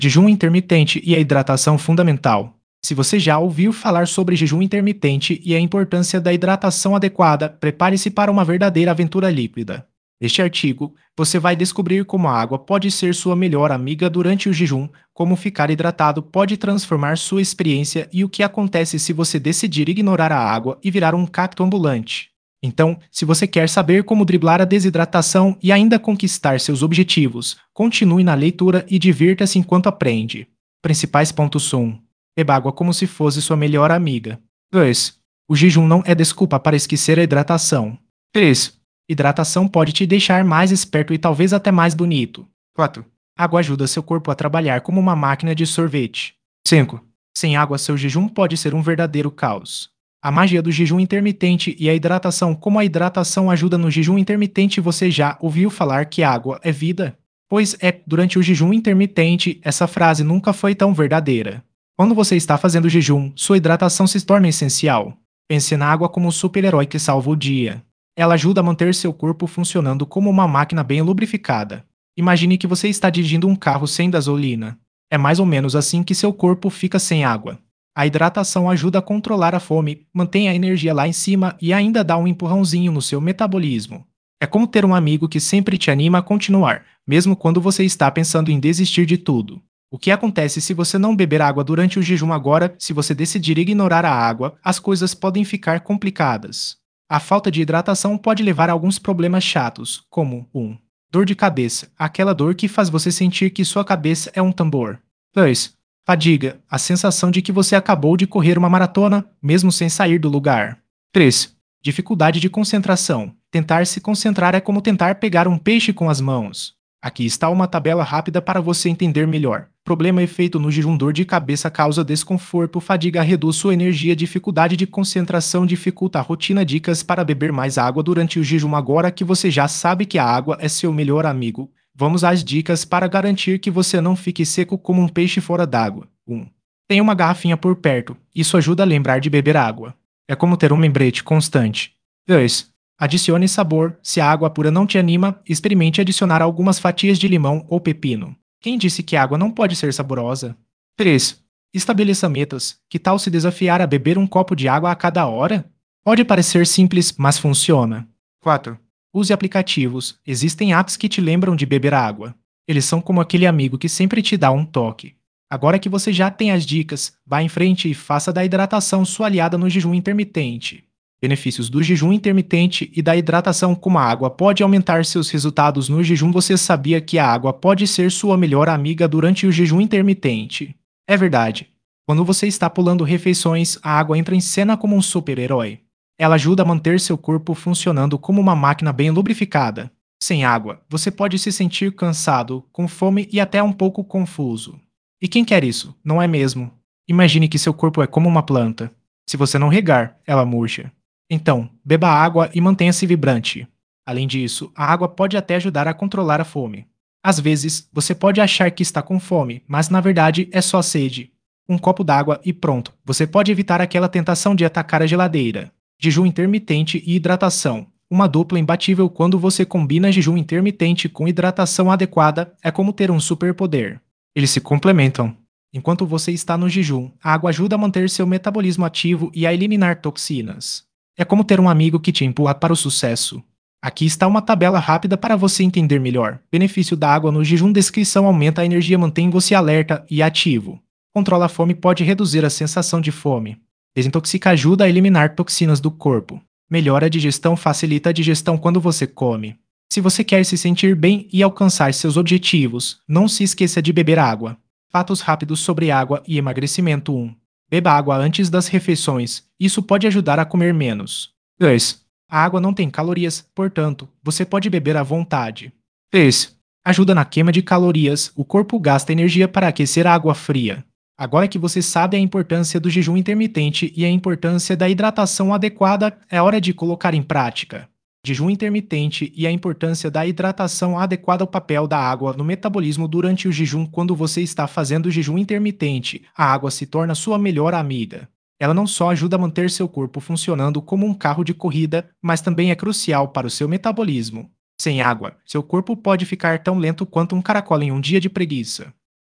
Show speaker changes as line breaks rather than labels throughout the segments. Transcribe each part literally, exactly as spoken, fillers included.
Jejum intermitente e a hidratação fundamental. Se você já ouviu falar sobre jejum intermitente e a importância da hidratação adequada, prepare-se para uma verdadeira aventura líquida. Neste artigo, você vai descobrir como a água pode ser sua melhor amiga durante o jejum, como ficar hidratado pode transformar sua experiência e o que acontece se você decidir ignorar a água e virar um cacto ambulante. Então, se você quer saber como driblar a desidratação e ainda conquistar seus objetivos, continue na leitura e divirta-se enquanto aprende. Principais pontos um. Beba água como se fosse sua melhor amiga. dois. O jejum não é desculpa para esquecer a hidratação. três. Hidratação pode te deixar mais esperto e talvez até mais bonito. quatro. Água ajuda seu corpo a trabalhar como uma máquina de sorvete. cinco. Sem água, seu jejum pode ser um verdadeiro caos. A magia do jejum intermitente e a hidratação. Como a hidratação ajuda no jejum intermitente, você já ouviu falar que água é vida? Pois é, durante o jejum intermitente, essa frase nunca foi tão verdadeira. Quando você está fazendo jejum, sua hidratação se torna essencial. Pense na água como um super-herói que salva o dia. Ela ajuda a manter seu corpo funcionando como uma máquina bem lubrificada. Imagine que você está dirigindo um carro sem gasolina. É mais ou menos assim que seu corpo fica sem água. A hidratação ajuda a controlar a fome, mantém a energia lá em cima e ainda dá um empurrãozinho no seu metabolismo. É como ter um amigo que sempre te anima a continuar, mesmo quando você está pensando em desistir de tudo. O que acontece se você não beber água durante o jejum agora? Se você decidir ignorar a água, as coisas podem ficar complicadas. A falta de hidratação pode levar a alguns problemas chatos, como um. Dor de cabeça, aquela dor que faz você sentir que sua cabeça é um tambor. dois. Fadiga, a sensação de que você acabou de correr uma maratona, mesmo sem sair do lugar. três. Dificuldade de concentração. Tentar se concentrar é como tentar pegar um peixe com as mãos. Aqui está uma tabela rápida para você entender melhor. Problema efeito no jejum: dor de cabeça causa desconforto, fadiga reduz sua energia, dificuldade de concentração dificulta a rotina. Dicas para beber mais água durante o jejum. Agora que você já sabe que a água é seu melhor amigo, vamos às dicas para garantir que você não fique seco como um peixe fora d'água. um. Tenha uma garrafinha por perto. Isso ajuda a lembrar de beber água. É como ter um lembrete constante. dois. Adicione sabor. Se a água pura não te anima, experimente adicionar algumas fatias de limão ou pepino. Quem disse que a água não pode ser saborosa? três. Estabeleça metas. Que tal se desafiar a beber um copo de água a cada hora? Pode parecer simples, mas funciona. quatro. Use aplicativos. Existem apps que te lembram de beber água. Eles são como aquele amigo que sempre te dá um toque. Agora que você já tem as dicas, vá em frente e faça da hidratação sua aliada no jejum intermitente. Benefícios do jejum intermitente e da hidratação. Como a água pode aumentar seus resultados no jejum? Você sabia que a água pode ser sua melhor amiga durante o jejum intermitente? É verdade. Quando você está pulando refeições, a água entra em cena como um super-herói. Ela ajuda a manter seu corpo funcionando como uma máquina bem lubrificada. Sem água, você pode se sentir cansado, com fome e até um pouco confuso. E quem quer isso, não é mesmo? Imagine que seu corpo é como uma planta. Se você não regar, ela murcha. Então, beba água e mantenha-se vibrante. Além disso, a água pode até ajudar a controlar a fome. Às vezes, você pode achar que está com fome, mas na verdade é só sede. Um copo d'água e pronto, você pode evitar aquela tentação de atacar a geladeira. Jejum intermitente e hidratação. Uma dupla imbatível. Quando você combina jejum intermitente com hidratação adequada, é como ter um superpoder. Eles se complementam. Enquanto você está no jejum, a água ajuda a manter seu metabolismo ativo e a eliminar toxinas. É como ter um amigo que te empurra para o sucesso. Aqui está uma tabela rápida para você entender melhor. Benefício da água no jejum. Descrição: aumenta a energia, mantém você alerta e ativo. Controla a fome, pode reduzir a sensação de fome. Desintoxica, ajuda a eliminar toxinas do corpo. Melhora a digestão, facilita a digestão quando você come. Se você quer se sentir bem e alcançar seus objetivos, não se esqueça de beber água. Fatos rápidos sobre água e emagrecimento. um. Beba água antes das refeições. Isso pode ajudar a comer menos. dois. A água não tem calorias, portanto, você pode beber à vontade. três. Ajuda na queima de calorias. O corpo gasta energia para aquecer a água fria. Agora que você sabe a importância do jejum intermitente e a importância da hidratação adequada, é hora de colocar em prática. Jejum intermitente e a importância da hidratação adequada. O papel da água no metabolismo durante o jejum. Quando você está fazendo jejum intermitente, a água se torna sua melhor amiga. Ela não só ajuda a manter seu corpo funcionando como um carro de corrida, mas também é crucial para o seu metabolismo. Sem água, seu corpo pode ficar tão lento quanto um caracol em um dia de preguiça.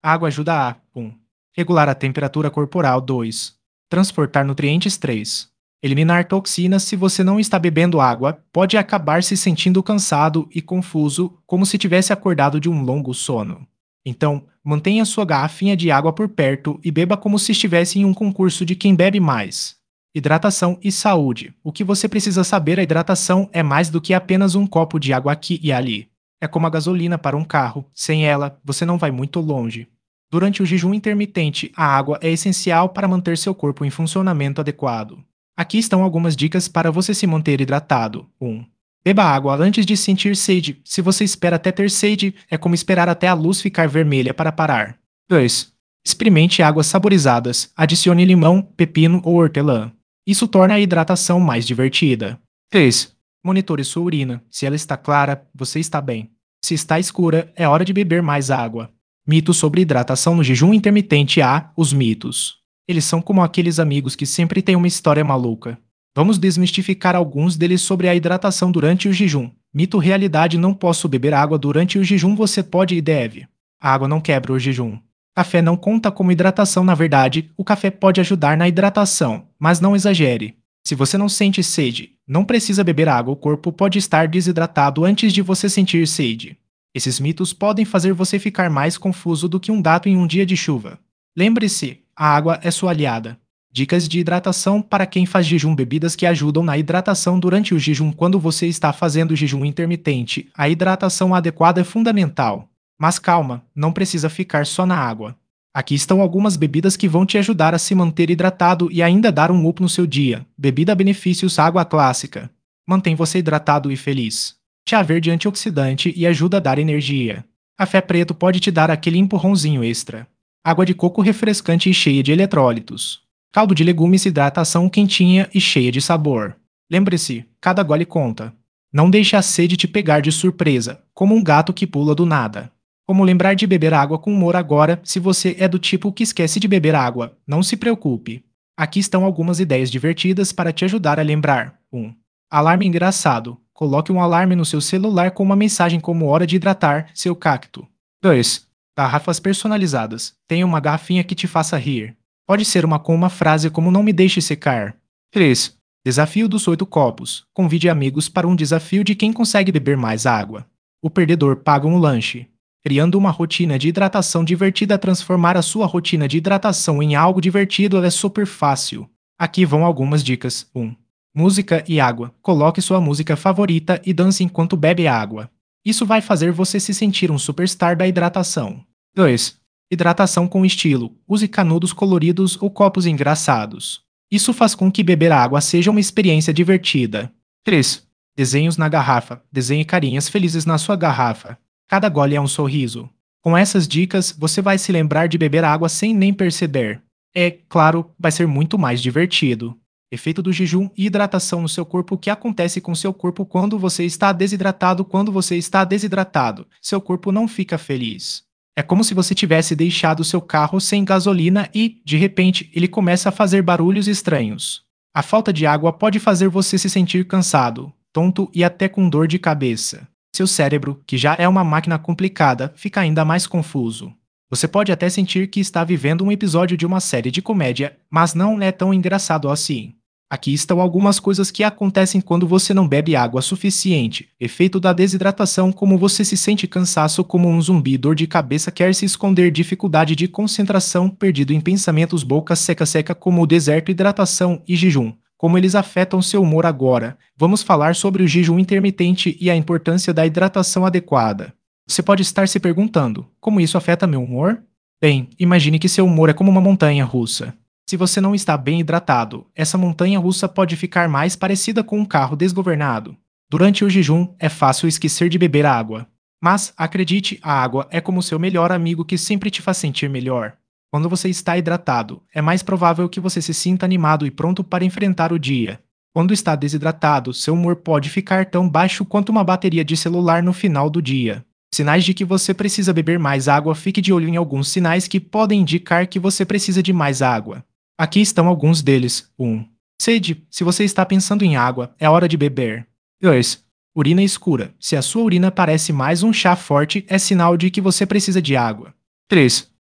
A água ajuda a um regular a temperatura corporal. dois Transportar nutrientes. três Eliminar toxinas. Se você não está bebendo água, pode acabar se sentindo cansado e confuso, como se tivesse acordado de um longo sono. Então, mantenha sua garrafinha de água por perto e beba como se estivesse em um concurso de quem bebe mais. Hidratação e saúde. O que você precisa saber: a hidratação é mais do que apenas um copo de água aqui e ali. É como a gasolina para um carro. Sem ela, você não vai muito longe. Durante o jejum intermitente, a água é essencial para manter seu corpo em funcionamento adequado. Aqui estão algumas dicas para você se manter hidratado. um Beba água antes de sentir sede. Se você espera até ter sede, é como esperar até a luz ficar vermelha para parar. dois Experimente águas saborizadas. Adicione limão, pepino ou hortelã. Isso torna a hidratação mais divertida. três Monitore sua urina. Se ela está clara, você está bem. Se está escura, é hora de beber mais água. Mitos sobre hidratação no jejum intermitente. Há os mitos. Eles são como aqueles amigos que sempre têm uma história maluca. Vamos desmistificar alguns deles sobre a hidratação durante o jejum. Mito: realidade: não posso beber água durante o jejum. Você pode e deve. A água não quebra o jejum. Café não conta como hidratação. Na verdade, o café pode ajudar na hidratação, mas não exagere. Se você não sente sede, não precisa beber água. O corpo pode estar desidratado antes de você sentir sede. Esses mitos podem fazer você ficar mais confuso do que um gato em um dia de chuva. Lembre-se, a água é sua aliada. Dicas de hidratação para quem faz jejum: bebidas que ajudam na hidratação durante o jejum. Quando você está fazendo jejum intermitente, a hidratação adequada é fundamental. Mas calma, não precisa ficar só na água. Aqui estão algumas bebidas que vão te ajudar a se manter hidratado e ainda dar um up no seu dia. Bebida benefícios: água clássica. Mantém você hidratado e feliz. Chá verde antioxidante e ajuda a dar energia. Café preto pode te dar aquele empurrãozinho extra. Água de coco refrescante e cheia de eletrólitos. Caldo de legumes: hidratação quentinha e cheia de sabor. Lembre-se, cada gole conta. Não deixe a sede te pegar de surpresa, como um gato que pula do nada. Como lembrar de beber água com humor agora? Se você é do tipo que esquece de beber água, não se preocupe. Aqui estão algumas ideias divertidas para te ajudar a lembrar. um Alarme engraçado. Coloque um alarme no seu celular com uma mensagem como: hora de hidratar seu cacto. dois Garrafas personalizadas. Tenha uma garrafinha que te faça rir. Pode ser uma com uma frase como: não me deixe secar. três Desafio dos oito copos. Convide amigos para um desafio de quem consegue beber mais água. O perdedor paga um lanche. Criando uma rotina de hidratação divertida. Transformar a sua rotina de hidratação em algo divertido é super fácil. Aqui vão algumas dicas. um Música e água. Coloque sua música favorita e dance enquanto bebe água. Isso vai fazer você se sentir um superstar da hidratação. dois Hidratação com estilo. Use canudos coloridos ou copos engraçados. Isso faz com que beber água seja uma experiência divertida. três Desenhos na garrafa. Desenhe carinhas felizes na sua garrafa. Cada gole é um sorriso. Com essas dicas, você vai se lembrar de beber água sem nem perceber. É, claro, vai ser muito mais divertido. Efeito do jejum e hidratação no seu corpo. O que acontece com seu corpo quando você está desidratado? Quando você está desidratado, seu corpo não fica feliz. É como se você tivesse deixado seu carro sem gasolina e, de repente, ele começa a fazer barulhos estranhos. A falta de água pode fazer você se sentir cansado, tonto e até com dor de cabeça. Seu cérebro, que já é uma máquina complicada, fica ainda mais confuso. Você pode até sentir que está vivendo um episódio de uma série de comédia, mas não é tão engraçado assim. Aqui estão algumas coisas que acontecem quando você não bebe água suficiente. Efeito da desidratação: como você se sente cansaço como um zumbi, dor de cabeça, quer se esconder, dificuldade de concentração, perdido em pensamentos, boca seca seca como o deserto. Hidratação e jejum. Como eles afetam seu humor agora. Vamos falar sobre o jejum intermitente e a importância da hidratação adequada. Você pode estar se perguntando: como isso afeta meu humor? Bem, imagine que seu humor é como uma montanha russa. Se você não está bem hidratado, essa montanha russa pode ficar mais parecida com um carro desgovernado. Durante o jejum, é fácil esquecer de beber água. Mas, acredite, a água é como seu melhor amigo que sempre te faz sentir melhor. Quando você está hidratado, é mais provável que você se sinta animado e pronto para enfrentar o dia. Quando está desidratado, seu humor pode ficar tão baixo quanto uma bateria de celular no final do dia. Sinais de que você precisa beber mais água. Fique de olho em alguns sinais que podem indicar que você precisa de mais água. Aqui estão alguns deles. um Sede. Se você está pensando em água, é hora de beber. dois Urina escura. Se a sua urina parece mais um chá forte, é sinal de que você precisa de água. três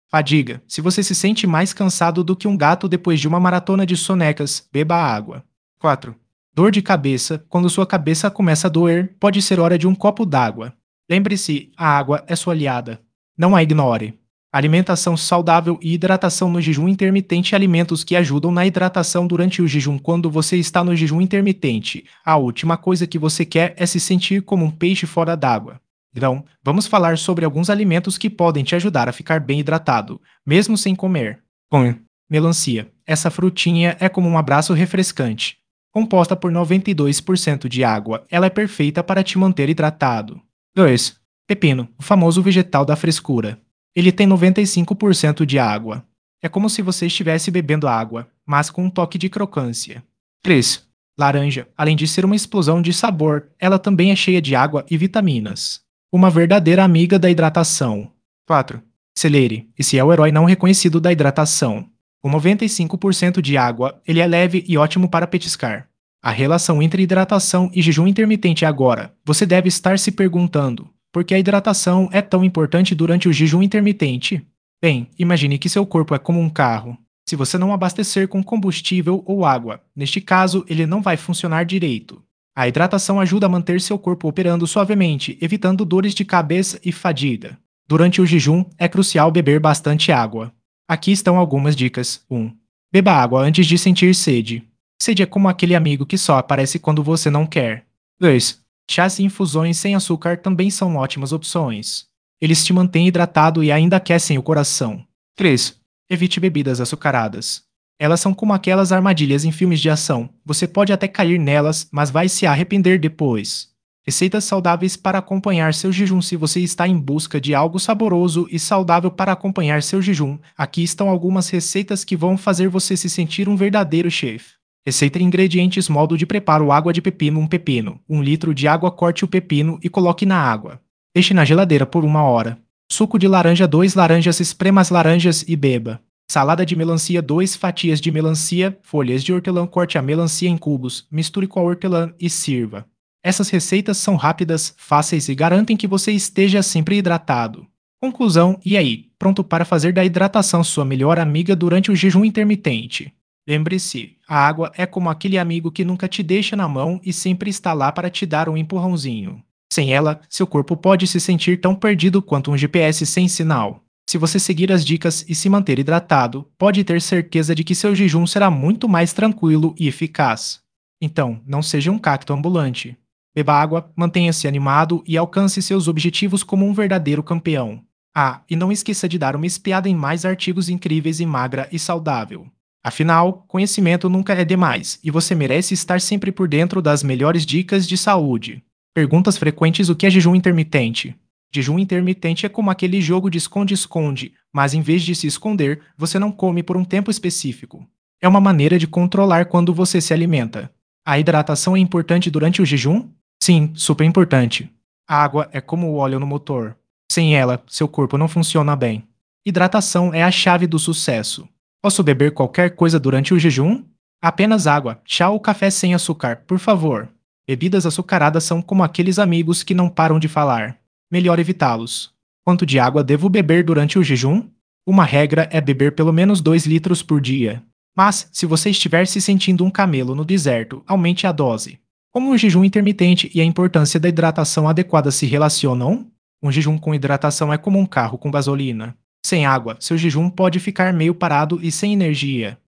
Fadiga. Se você se sente mais cansado do que um gato depois de uma maratona de sonecas, beba água. quatro. Dor de cabeça. Quando sua cabeça começa a doer, pode ser hora de um copo d'água. Lembre-se, a água é sua aliada. Não a ignore. Alimentação saudável e hidratação no jejum intermitente. Alimentos que ajudam na hidratação durante o jejum. Quando você está no jejum intermitente, a última coisa que você quer é se sentir como um peixe fora d'água. Então, vamos falar sobre alguns alimentos que podem te ajudar a ficar bem hidratado, mesmo sem comer. um. Melancia. Essa frutinha é como um abraço refrescante. Composta por noventa e dois por cento de água, ela é perfeita para te manter hidratado. dois. Pepino, o famoso vegetal da frescura. Ele tem noventa e cinco por cento de água. É como se você estivesse bebendo água, mas com um toque de crocância. três. Laranja. Além de ser uma explosão de sabor, ela também é cheia de água e vitaminas. Uma verdadeira amiga da hidratação. quatro. Celery. Esse é o herói não reconhecido da hidratação. Com noventa e cinco por cento de água, ele é leve e ótimo para petiscar. A relação entre hidratação e jejum intermitente é agora. Você deve estar se perguntando: por que a hidratação é tão importante durante o jejum intermitente? Bem, imagine que seu corpo é como um carro. Se você não abastecer com combustível ou água, neste caso, ele não vai funcionar direito. A hidratação ajuda a manter seu corpo operando suavemente, evitando dores de cabeça e fadiga. Durante o jejum, é crucial beber bastante água. Aqui estão algumas dicas. um. Beba água antes de sentir sede. Sede é como aquele amigo que só aparece quando você não quer. dois. Chás e infusões sem açúcar também são ótimas opções. Eles te mantêm hidratado e ainda aquecem o coração. três. Evite bebidas açucaradas. Elas são como aquelas armadilhas em filmes de ação. Você pode até cair nelas, mas vai se arrepender depois. Receitas saudáveis para acompanhar seu jejum. Se você está em busca de algo saboroso e saudável para acompanhar seu jejum, aqui estão algumas receitas que vão fazer você se sentir um verdadeiro chefe. Receita de ingredientes: modo de preparo: água de pepino, um pepino. um litro de água, corte o pepino e coloque na água. Deixe na geladeira por uma hora. Suco de laranja: duas laranjas, esprema as laranjas e beba. Salada de melancia: duas fatias de melancia, folhas de hortelã, corte a melancia em cubos, misture com a hortelã e sirva. Essas receitas são rápidas, fáceis e garantem que você esteja sempre hidratado. Conclusão: e aí? Pronto para fazer da hidratação sua melhor amiga durante o jejum intermitente? Lembre-se, a água é como aquele amigo que nunca te deixa na mão e sempre está lá para te dar um empurrãozinho. Sem ela, seu corpo pode se sentir tão perdido quanto um G P S sem sinal. Se você seguir as dicas e se manter hidratado, pode ter certeza de que seu jejum será muito mais tranquilo e eficaz. Então, não seja um cacto ambulante. Beba água, mantenha-se animado e alcance seus objetivos como um verdadeiro campeão. Ah, e não esqueça de dar uma espiada em mais artigos incríveis em Magra e Saudável. Afinal, conhecimento nunca é demais e você merece estar sempre por dentro das melhores dicas de saúde. Perguntas frequentes: o que é jejum intermitente? Jejum intermitente é como aquele jogo de esconde-esconde, mas em vez de se esconder, você não come por um tempo específico. É uma maneira de controlar quando você se alimenta. A hidratação é importante durante o jejum? Sim, super importante. A água é como o óleo no motor. Sem ela, seu corpo não funciona bem. Hidratação é a chave do sucesso. Posso beber qualquer coisa durante o jejum? Apenas água, chá ou café sem açúcar, por favor. Bebidas açucaradas são como aqueles amigos que não param de falar. Melhor evitá-los. Quanto de água devo beber durante o jejum? Uma regra é beber pelo menos dois litros por dia. Mas, se você estiver se sentindo um camelo no deserto, aumente a dose. Como o jejum intermitente e a importância da hidratação adequada se relacionam? Um jejum com hidratação é como um carro com gasolina. Sem água, seu jejum pode ficar meio parado e sem energia.